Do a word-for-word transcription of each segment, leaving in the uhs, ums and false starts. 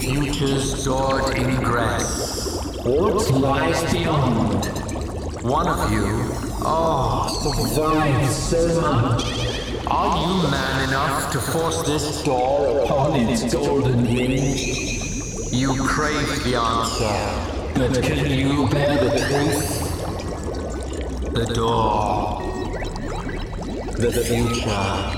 future's stored ingress. What lies beyond? One of you, oh, survives so much. Are you man enough to force this door upon its golden hinge? You crave the answer, but can you bear the truth? The door. The future.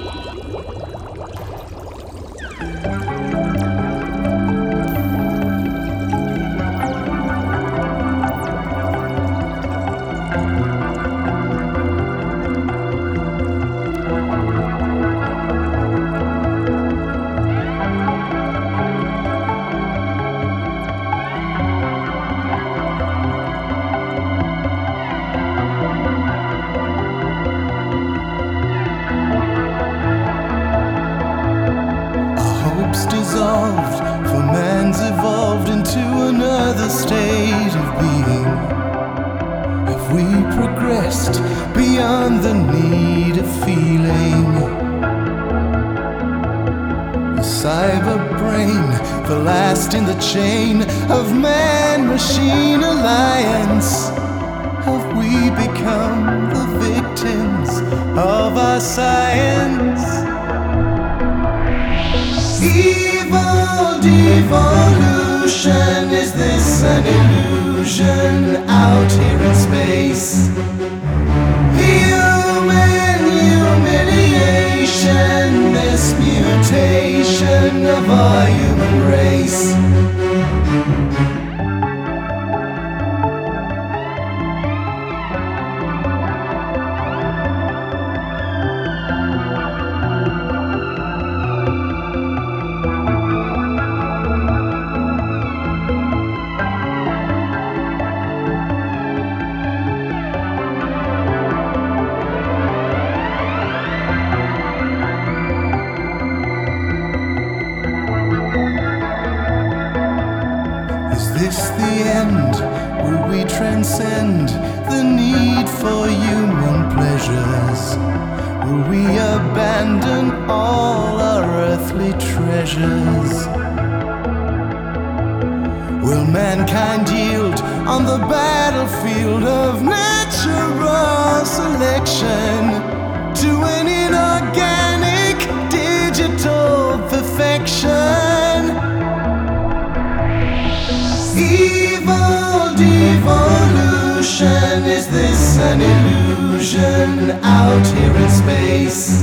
Dissolved, for man's evolved into another state of being. Have we progressed beyond the need of feeling? The cyber brain, the last in the chain of man-machine alliance. Have we become the victims of our science? Evil devolution, is this an illusion out here in space? Human humiliation, this mutation of our human race. Is this the end? Will we transcend the need for human pleasures? Will we abandon all our earthly treasures? Will mankind yield on the battlefield of natural selection to an inorganic digital perfection? Evil devolution, is this an illusion out here in space?